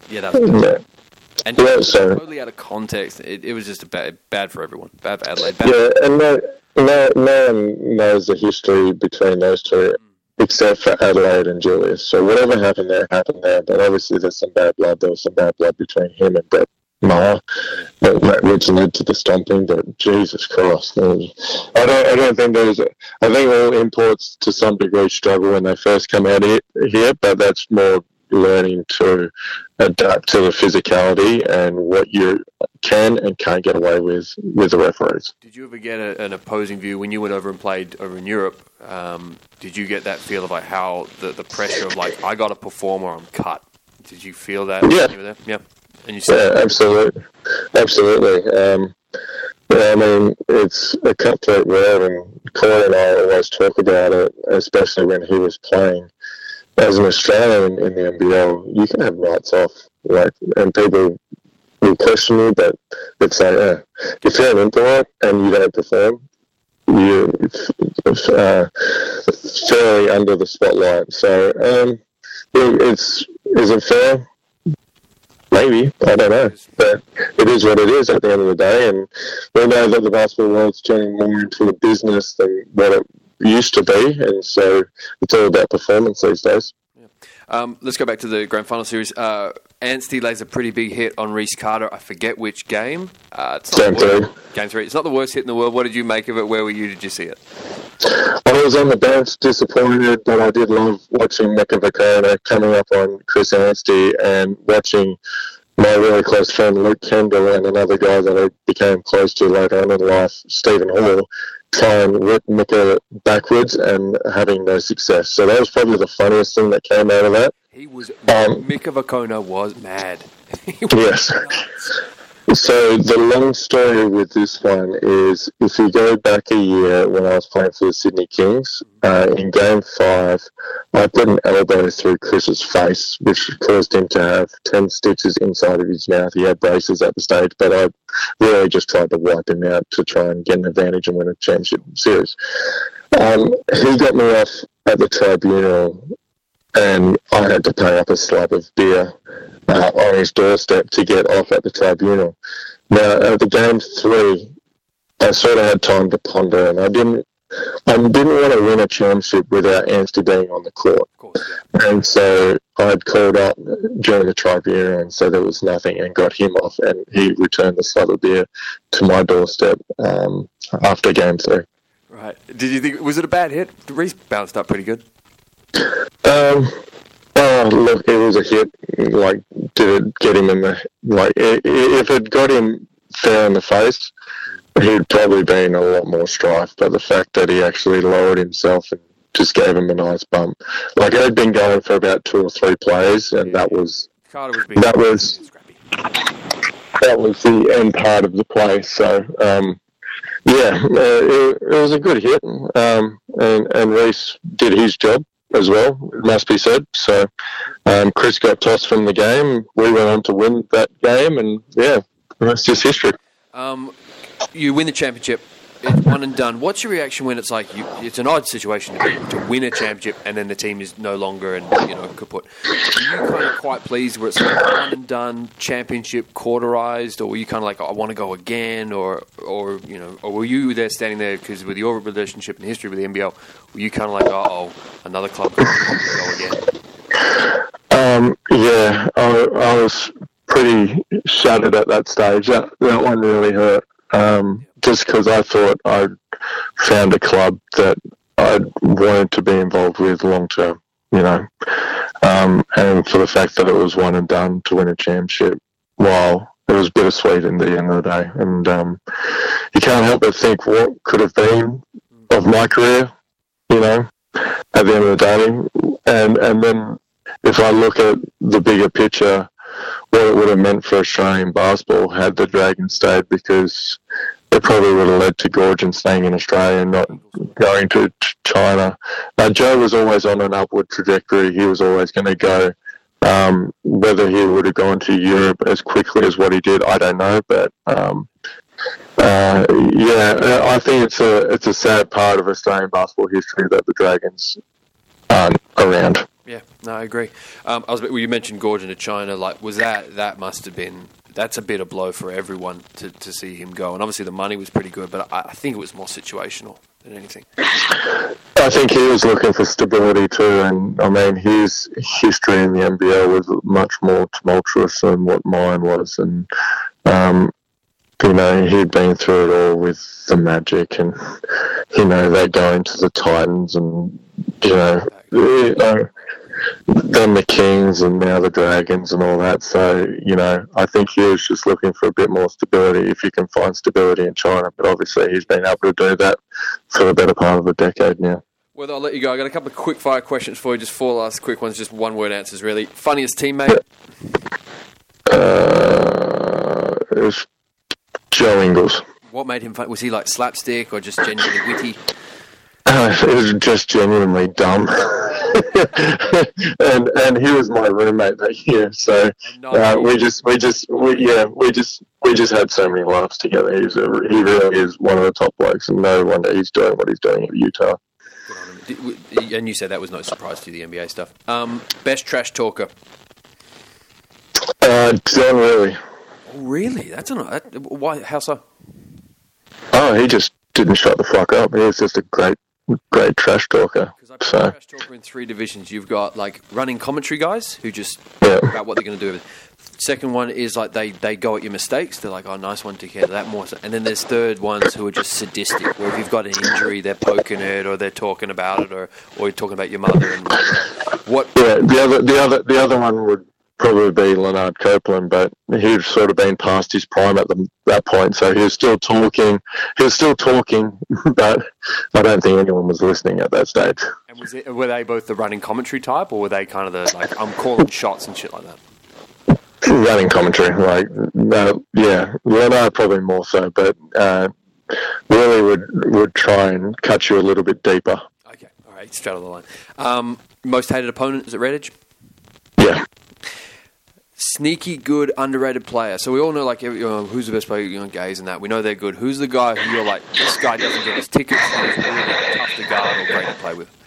and totally out of context. It was just bad for everyone. Bad for Adelaide. And no one knows the history between those two, except for Adelaide and Julius. So whatever happened there, happened there. But obviously there's some bad blood. There was some bad blood between him and Brett Maher, which led to the stomping. But Jesus Christ, I don't think there's. I think all imports to some degree struggle when they first come out here, but that's more learning to adapt to the physicality and what you can and can't get away with the referees. Did you ever get an opposing view when you went over and played over in Europe? Did you get that feel of like how the pressure of like, I got to perform or I'm cut? Did you feel that? Yeah. When you were there? Yeah. And you said absolutely. I mean, it's a cutthroat world, and Corey and I always talk about it, especially when he was playing. As an Australian in the NBL, you can have nights off, and people will question you, but they'd say, if you're an import and you don't perform, you're fairly under the spotlight. So, is it fair? Maybe, I don't know, but it is what it is at the end of the day, and we know that the basketball world's turning more into a business than what it used to be, and so it's all about performance these days. Let's go back to the Grand Final series. Anstey lays a pretty big hit on Reece Carter. I forget which game. It's not Game 3. It's not the worst hit in the world. What did you make of it? Where were you? Did you see it? I was on the bench, disappointed, but I did love watching Mika Vukona coming up on Chris Anstey and watching my really close friend Luke Kendall and another guy that I became close to later on in life, Stephen Hall, try and rip Mika backwards and having no success. So that was probably the funniest thing that came out of that. Mika Vukona was mad. Yes. So the long story with this one is, if you go back a year when I was playing for the Sydney Kings, in Game 5, I put an elbow through Chris's face, which caused him to have 10 stitches inside of his mouth. He had braces at the stage, but I really just tried to wipe him out to try and get an advantage and win a championship series. He got me off at the tribunal, and I had to pay up a slab of beer on his doorstep to get off at the tribunal. Now, at the game 3, I sort of had time to ponder, and I didn't want to win a championship without Anstey being on the court. Of course, yeah. And so I'd called up during the tribunal and said there was nothing and got him off, and he returned the slab of beer to my doorstep after game 3. Right. Did you think, was it a bad hit? Reece bounced up pretty good. Look, it was a hit. Like, did it get him in the... Like, if it got him fair in the face, he'd probably been a lot more strife. But the fact that he actually lowered himself and just gave him a nice bump. Like, it had been going for about 2 or 3 plays, and that was the end part of the play. So, it was a good hit, and Reece did his job as well, it must be said. So Chris got tossed from the game. We went on to win that game, and that's just history. You win the championship. It's one and done. What's your reaction when it's like it's an odd situation to win a championship and then the team is no longer and kaput? Are you kind of quite pleased where it's like one and done, championship cauterized, or were you kind of like, I want to go again, or were you there standing there because with your relationship and history with the NBL, were you kind of like, another club go again? I was pretty shattered at that stage. That one really hurt. Just because I thought I'd found a club that I wanted to be involved with long term, and for the fact that it was one and done to win a championship, while it was bittersweet in the end of the day, and you can't help but think what could have been of my career, at the end of the day, and then if I look at the bigger picture, what it would have meant for Australian basketball had the Dragons stayed, because it probably would have led to Gorgon staying in Australia and not going to China. Joe was always on an upward trajectory. He was always going to go. Whether he would have gone to Europe as quickly as what he did, I don't know. But I think it's a sad part of Australian basketball history that the Dragons aren't around. Yeah, no, I agree. You mentioned Gorgon to China. Like, was that must have been? That's a bitter blow for everyone to see him go. And obviously the money was pretty good, but I think it was more situational than anything. I think he was looking for stability too, and I mean his history in the NBL was much more tumultuous than what mine was, and he'd been through it all with the Magic, and they go into the Titans, and then the Kings, and now the Dragons and all that. So, I think he was just looking for a bit more stability, if you can find stability in China. But obviously he's been able to do that for the better part of a decade now. Well, I'll let you go. I got a couple of quick fire questions for you, just 4 last quick ones, just one word answers really. Funniest teammate? It was Joe Ingles. What made him funny? Was he like slapstick or just genuinely witty? It was just genuinely dumb. and he was my roommate that year, so we just had so many laughs together. He really is one of the top blokes, and no wonder he's doing what he's doing at Utah. And you said that was no surprise to you, the NBA stuff. Best trash talker? John Riley. Oh, really? Why? How so? Oh, he just didn't shut the fuck up. He was just a great trash talker. Because I've got trash talker in 3 divisions. You've got like running commentary guys who just talk about what they're going to do with it. Second one is like they go at your mistakes. They're like, oh, nice one, to care that more. And then there's third ones who are just sadistic, where if you've got an injury, they're poking it, or they're talking about it, or you're talking about your mother. And what? Yeah, the other one would probably be Leonard Copeland, but he'd sort of been past his prime at that point, so he was still talking, but I don't think anyone was listening at that stage. And were they both the running commentary type, or were they kind of the, like, I'm calling shots and shit like that? Running commentary, Leonard probably more so, but Willie would try and cut you a little bit deeper. Okay, all right, straight on the line. Most hated opponent, is it Redditch? Yeah. sneaky good, underrated player. So we all know, like, who's the best player, Gaze and that. We know they're good. Who's the guy who you're like, this guy doesn't get his tickets, he's really tough to guard or great to play with?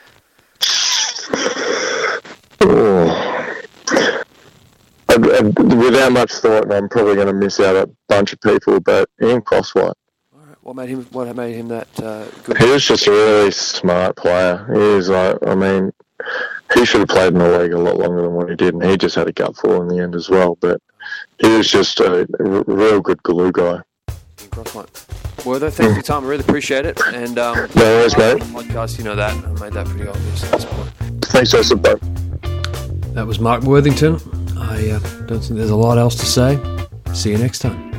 Without much thought, and I'm probably going to miss out a bunch of people, but Ian Crosswhite. All right. What made him that good? He was just a really smart player. He was like, he should have played in the league a lot longer than what he did, and he just had a gutful in the end as well. But he was just a real good glue guy. Ian Crosswhite. Wortho, thanks for your time. I really appreciate it. And no worries, mate. Podcast, you know that. I made that pretty obvious at this point. Thanks, Joseph. Bye. That was Mark Worthington. I don't think there's a lot else to say. See you next time.